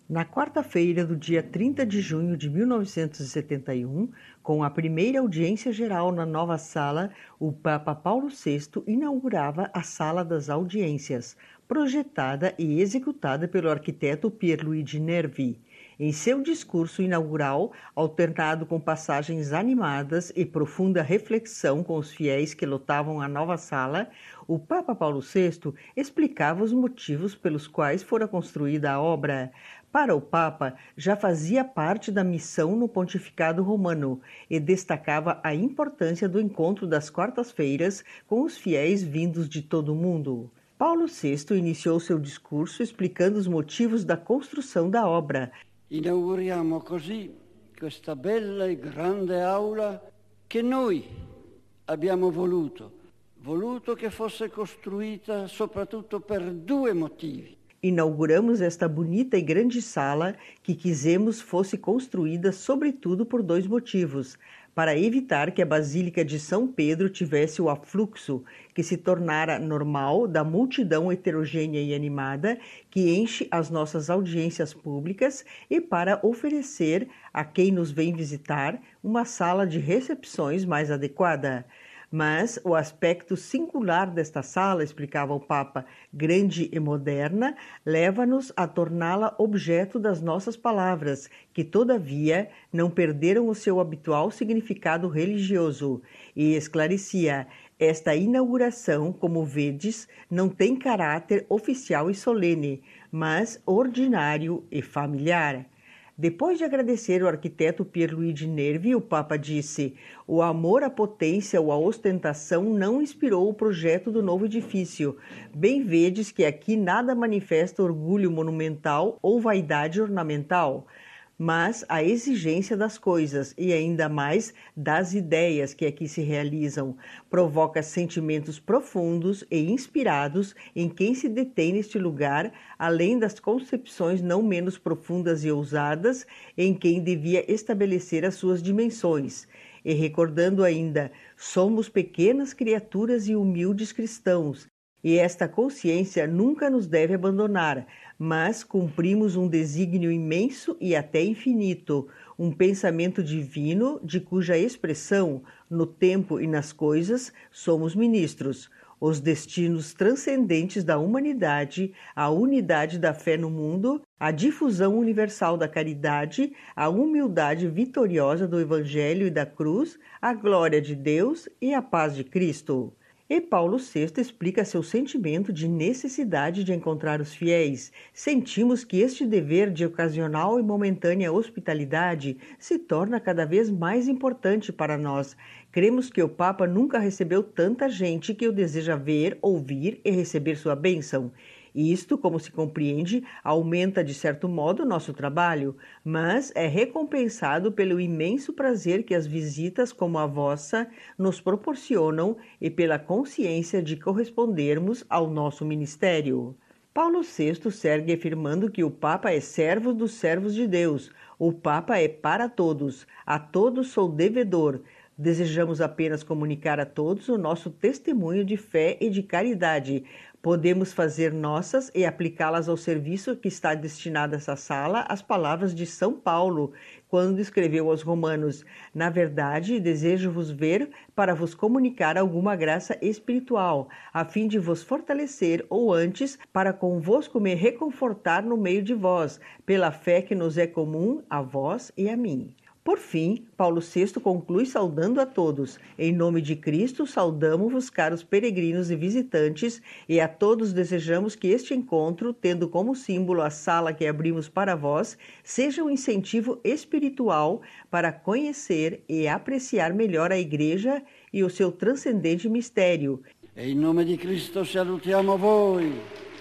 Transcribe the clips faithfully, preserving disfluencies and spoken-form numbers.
Na quarta-feira do dia trinta de junho de mil novecentos e setenta e um, com a primeira audiência geral na nova sala, o Papa Paulo sexto inaugurava a Sala das Audiências, projetada e executada pelo arquiteto Pierluigi Nervi. Em seu discurso inaugural, alternado com passagens animadas e profunda reflexão com os fiéis que lotavam a nova sala, o Papa Paulo sexto explicava os motivos pelos quais fora construída a obra. Para o Papa, já fazia parte da missão no pontificado romano e destacava a importância do encontro das quartas-feiras com os fiéis vindos de todo o mundo. Paulo sexto iniciou seu discurso explicando os motivos da construção da obra. Inauguriamo così questa bella e grande aula che noi abbiamo voluto, voluto che fosse costruita soprattutto per due motivi. Inauguramos esta bonita e grande sala que quisemos fosse construída sobretudo por dois motivos: para evitar que a Basílica de São Pedro tivesse o afluxo que se tornara normal da multidão heterogênea e animada que enche as nossas audiências públicas e para oferecer a quem nos vem visitar uma sala de recepções mais adequada. Mas o aspecto singular desta sala, explicava o Papa, grande e moderna, leva-nos a torná-la objeto das nossas palavras, que, todavia, não perderam o seu habitual significado religioso. E esclarecia: esta inauguração, como vedes, não tem caráter oficial e solene, mas ordinário e familiar. Depois de agradecer o arquiteto Pierluigi Nervi, o Papa disse: o amor à potência ou à ostentação não inspirou o projeto do novo edifício. Bem vedes que aqui nada manifesta orgulho monumental ou vaidade ornamental, mas a exigência das coisas e ainda mais das ideias que aqui se realizam provoca sentimentos profundos e inspirados em quem se detém neste lugar, além das concepções não menos profundas e ousadas em quem devia estabelecer as suas dimensões. E recordando ainda, somos pequenas criaturas e humildes cristãos, e esta consciência nunca nos deve abandonar, mas cumprimos um desígnio imenso e até infinito, um pensamento divino de cuja expressão, no tempo e nas coisas, somos ministros. Os destinos transcendentes da humanidade, a unidade da fé no mundo, a difusão universal da caridade, a humildade vitoriosa do Evangelho e da cruz, a glória de Deus e a paz de Cristo. E Paulo sexto explica seu sentimento de necessidade de encontrar os fiéis. Sentimos que este dever de ocasional e momentânea hospitalidade se torna cada vez mais importante para nós. Cremos que o Papa nunca recebeu tanta gente que o deseja ver, ouvir e receber sua bênção. Isto, como se compreende, aumenta de certo modo o nosso trabalho, mas é recompensado pelo imenso prazer que as visitas como a vossa nos proporcionam e pela consciência de correspondermos ao nosso ministério. Paulo sexto segue afirmando que o Papa é servo dos servos de Deus. O Papa é para todos, a todos sou devedor. Desejamos apenas comunicar a todos o nosso testemunho de fé e de caridade. Podemos fazer nossas e aplicá-las ao serviço que está destinado a essa sala as palavras de São Paulo, quando escreveu aos Romanos: na verdade, desejo-vos ver para vos comunicar alguma graça espiritual, a fim de vos fortalecer, ou antes, para convosco me reconfortar no meio de vós, pela fé que nos é comum a vós e a mim. Por fim, Paulo sexto conclui saudando a todos. Em nome de Cristo, saudamo-vos, caros peregrinos e visitantes, e a todos desejamos que este encontro, tendo como símbolo a sala que abrimos para vós, seja um incentivo espiritual para conhecer e apreciar melhor a Igreja e o seu transcendente mistério. E em nome di Cristo salutiamo voi,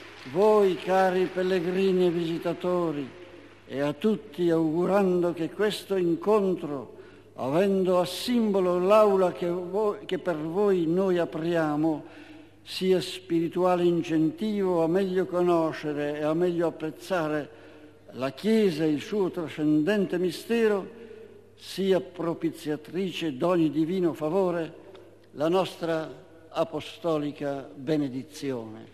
voi cari pellegrini e visitatori, e a tutti augurando che questo incontro, avendo a simbolo l'aula che, voi, che per voi noi apriamo, sia spirituale incentivo a meglio conoscere e a meglio apprezzare la Chiesa e il suo trascendente mistero, sia propiziatrice d'ogni divino favore, la nostra apostolica benedizione.